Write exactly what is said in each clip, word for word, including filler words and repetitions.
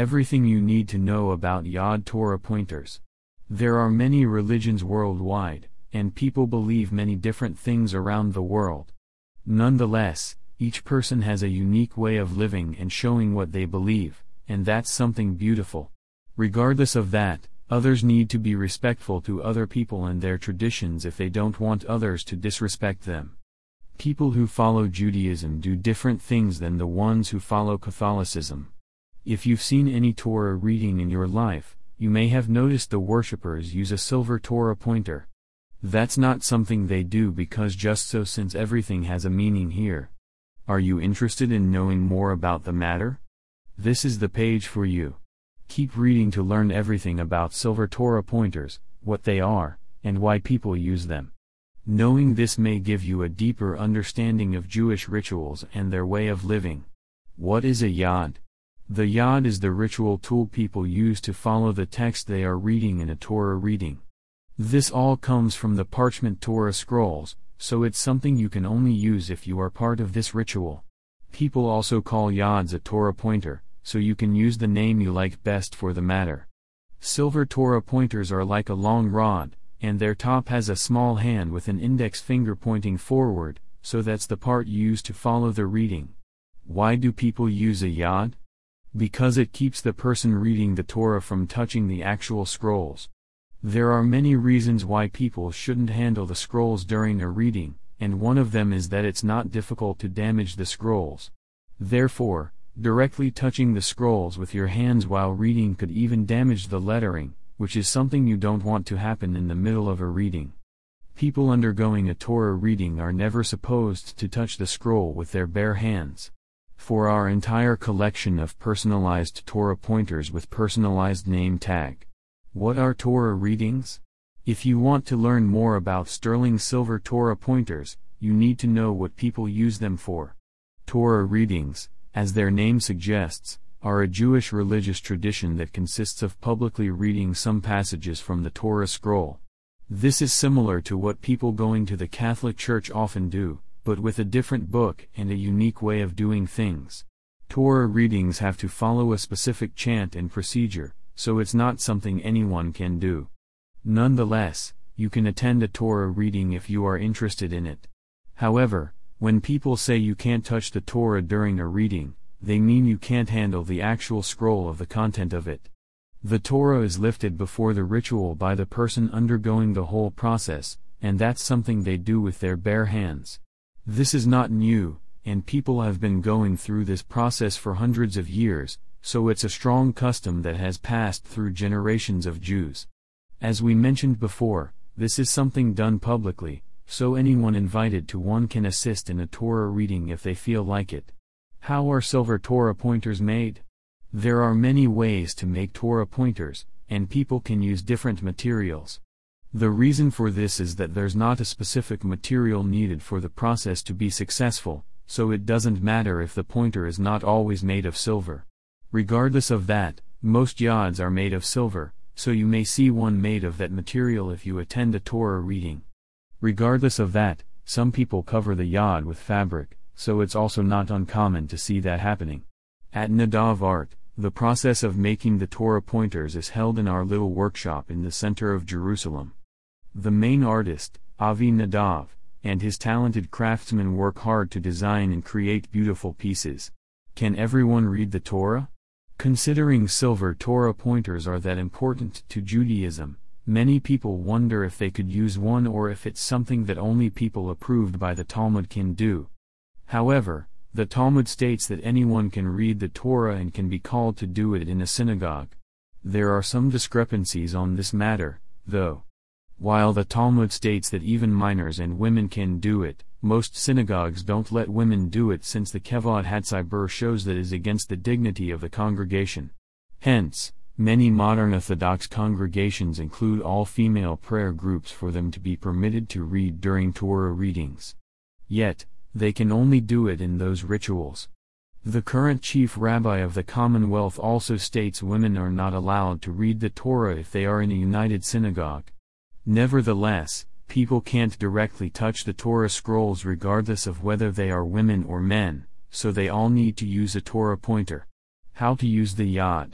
Everything you need to know about Yad Torah pointers. There are many religions worldwide, and people believe many different things around the world. Nonetheless, each person has a unique way of living and showing what they believe, and that's something beautiful. Regardless of that, others need to be respectful to other people and their traditions if they don't want others to disrespect them. People who follow Judaism do different things than the ones who follow Catholicism. If you've seen any Torah reading in your life, you may have noticed the worshippers use a silver Torah pointer. That's not something they do because just so, since everything has a meaning here. Are you interested in knowing more about the matter? This is the page for you. Keep reading to learn everything about silver Torah pointers, what they are, and why people use them. Knowing this may give you a deeper understanding of Jewish rituals and their way of living. What is a yad? The yad is the ritual tool people use to follow the text they are reading in a Torah reading. This all comes from the parchment Torah scrolls, so it's something you can only use if you are part of this ritual. People also call yads a Torah pointer, so you can use the name you like best for the matter. Silver Torah pointers are like a long rod, and their top has a small hand with an index finger pointing forward, so that's the part used to follow the reading. Why do people use a yad? Because it keeps the person reading the Torah from touching the actual scrolls. There are many reasons why people shouldn't handle the scrolls during a reading, and one of them is that it's not difficult to damage the scrolls. Therefore, directly touching the scrolls with your hands while reading could even damage the lettering, which is something you don't want to happen in the middle of a reading. People undergoing a Torah reading are never supposed to touch the scroll with their bare hands. For our entire collection of personalized Torah pointers with personalized name tag. What are Torah readings? If you want to learn more about sterling silver Torah pointers, you need to know what people use them for. Torah readings, as their name suggests, are a Jewish religious tradition that consists of publicly reading some passages from the Torah scroll. This is similar to what people going to the Catholic Church often do, but with a different book and a unique way of doing things. Torah readings have to follow a specific chant and procedure, so it's not something anyone can do. Nonetheless, you can attend a Torah reading if you are interested in it. However, when people say you can't touch the Torah during a reading, they mean you can't handle the actual scroll of the content of it. The Torah is lifted before the ritual by the person undergoing the whole process, and that's something they do with their bare hands. This is not new, and people have been going through this process for hundreds of years, so it's a strong custom that has passed through generations of Jews. As we mentioned before, this is something done publicly, so anyone invited to one can assist in a Torah reading if they feel like it. How are silver Torah pointers made? There are many ways to make Torah pointers, and people can use different materials. The reason for this is that there's not a specific material needed for the process to be successful, so it doesn't matter if the pointer is not always made of silver. Regardless of that, most yads are made of silver, so you may see one made of that material if you attend a Torah reading. Regardless of that, some people cover the yad with fabric, so it's also not uncommon to see that happening. At Nadav Art, the process of making the Torah pointers is held in our little workshop in the center of Jerusalem. The main artist, Avi Nadav, and his talented craftsmen work hard to design and create beautiful pieces. Can everyone read the Torah? Considering silver Torah pointers are that important to Judaism, many people wonder if they could use one or if it's something that only people approved by the Talmud can do. However, the Talmud states that anyone can read the Torah and can be called to do it in a synagogue. There are some discrepancies on this matter, though. While the Talmud states that even minors and women can do it, most synagogues don't let women do it since the Kevod Hatzaibur shows that is against the dignity of the congregation. Hence, many modern Orthodox congregations include all-female prayer groups for them to be permitted to read during Torah readings. Yet, they can only do it in those rituals. The current chief rabbi of the Commonwealth also states women are not allowed to read the Torah if they are in a united synagogue. Nevertheless, people can't directly touch the Torah scrolls regardless of whether they are women or men, so they all need to use a Torah pointer. How to use the yad.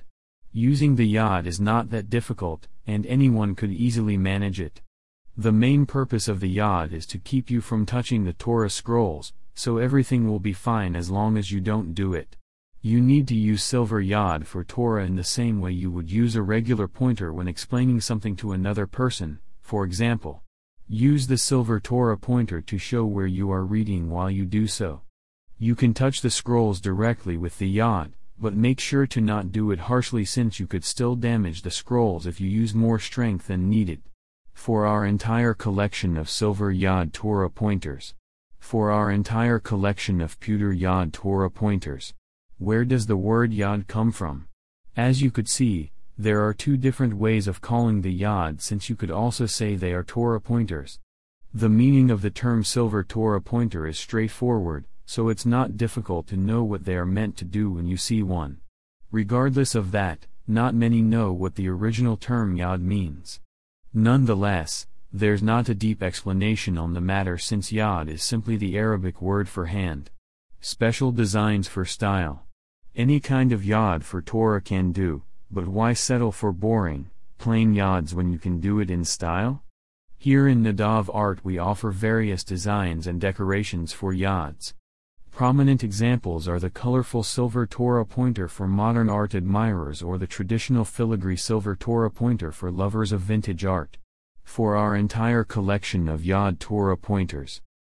Using the Yad is not that difficult, and anyone could easily manage it. The main purpose of the Yad is to keep you from touching the Torah scrolls, so everything will be fine as long as you don't do it. You need to use silver Yad for Torah in the same way you would use a regular pointer when explaining something to another person. For example, use the silver Torah pointer to show where you are reading while you do so. You can touch the scrolls directly with the Yad, but make sure to not do it harshly since you could still damage the scrolls if you use more strength than needed. For our entire collection of silver Yad Torah pointers. For our entire collection of pewter Yad Torah pointers. Where does the word Yad come from? As you could see, there are two different ways of calling the Yad since you could also say they are Torah pointers. The meaning of the term silver Torah pointer is straightforward, so it's not difficult to know what they are meant to do when you see one. Regardless of that, not many know what the original term Yad means. Nonetheless, there's not a deep explanation on the matter since Yad is simply the Arabic word for hand. Special designs for style. Any kind of Yad for Torah can do, but why settle for boring, plain Yads when you can do it in style? Here in Nadav Art we offer various designs and decorations for Yads. Prominent examples are the colorful silver Torah pointer for modern art admirers or the traditional filigree silver Torah pointer for lovers of vintage art. For our entire collection of Yad Torah pointers.